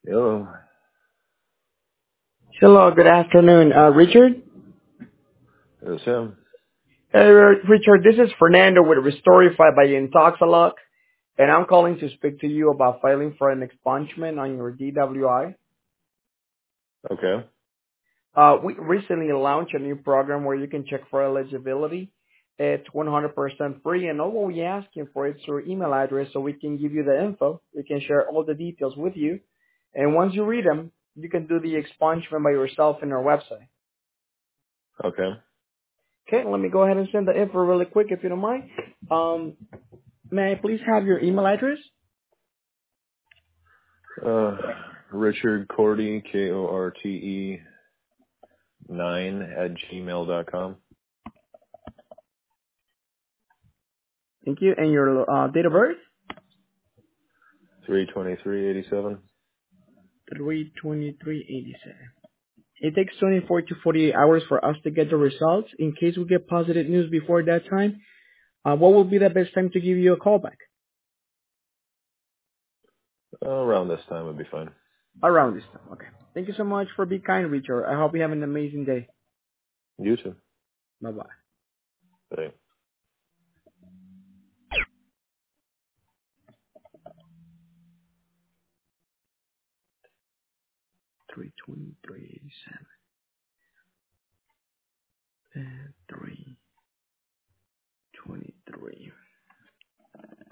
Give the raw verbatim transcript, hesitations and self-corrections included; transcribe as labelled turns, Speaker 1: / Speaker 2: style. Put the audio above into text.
Speaker 1: Hello.
Speaker 2: Hello, good afternoon. Uh, Richard?
Speaker 1: It's him.
Speaker 2: Hey, R- Richard, this is Fernando with Restorify by Intoxalock, and I'm calling to speak to you about filing for an expungement on your D W I.
Speaker 1: Okay.
Speaker 2: Uh, we recently launched a new program where you can check for eligibility. It's one hundred percent free, and all what we asking for is your email address so we can give you the info. We can share all the details with you. And once you read them, you can do the expungement by yourself in our website.
Speaker 1: Okay.
Speaker 2: Okay, let me go ahead and send the info really quick if you don't mind. Um, May I please have your email address?
Speaker 1: Uh, Richard Cordy, K O R T E nine at gmail dot com.
Speaker 2: Thank you. And your uh, date of birth?
Speaker 1: Three twenty three eighty seven.
Speaker 2: three twenty-three eighty-seven. It takes twenty-four to forty-eight hours for us to get the results. In case we get positive news before that time, uh, what will be the best time to give you a call back?
Speaker 1: Uh, around this time would be fine.
Speaker 2: Around this time. Okay. Thank you so much for being kind, Richard. I hope you have an amazing day.
Speaker 1: You too.
Speaker 2: Bye-bye.
Speaker 1: Bye.
Speaker 2: three twenty-three eighty-seven. And three twenty-three.